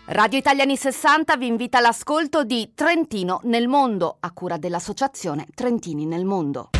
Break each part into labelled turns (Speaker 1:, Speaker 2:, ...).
Speaker 1: Radio Italiani 60 vi invita all'ascolto di Trentino nel mondo, a cura dell'associazione Trentini nel mondo.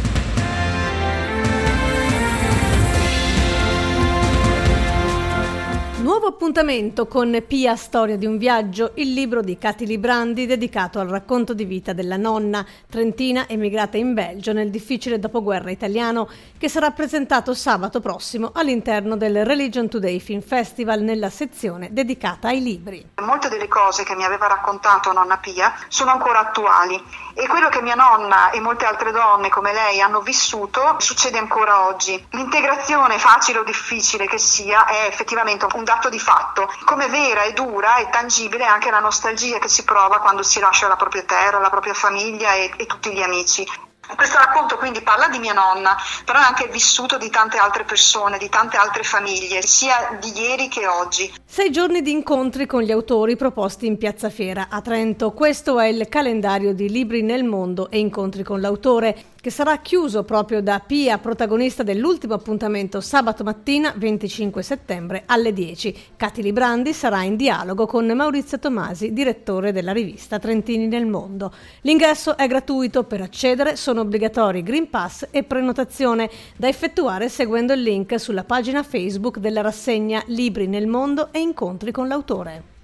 Speaker 2: Nuovo appuntamento con Pia, storia di un viaggio, il libro di Katy Librandi dedicato al racconto di vita della nonna trentina emigrata in Belgio nel difficile dopoguerra italiano, che sarà presentato sabato prossimo all'interno del Religion Today Film Festival nella sezione dedicata ai libri.
Speaker 3: Molte delle cose che mi aveva raccontato nonna Pia sono ancora attuali e quello che mia nonna e molte altre donne come lei hanno vissuto succede ancora oggi. L'integrazione, facile o difficile che sia, è effettivamente un dato di fatto. Come vera e dura e tangibile anche la nostalgia che si prova quando si lascia la propria terra, la propria famiglia e tutti gli amici. Questo racconto quindi parla di mia nonna, però è anche il vissuto di tante altre persone, di tante altre famiglie, sia di ieri che oggi.
Speaker 2: 6 giorni di incontri con gli autori proposti in Piazza Fiera a Trento. Questo è il calendario di Libri nel mondo e incontri con l'autore, che sarà chiuso proprio da Pia, protagonista dell'ultimo appuntamento sabato mattina 25 settembre alle 10. Katy Librandi sarà in dialogo con Maurizio Tomasi, direttore della rivista Trentini nel mondo. L'ingresso è gratuito, per accedere sono obbligatori Green Pass e prenotazione, da effettuare seguendo il link sulla pagina Facebook della rassegna Libri nel mondo e incontri con l'autore.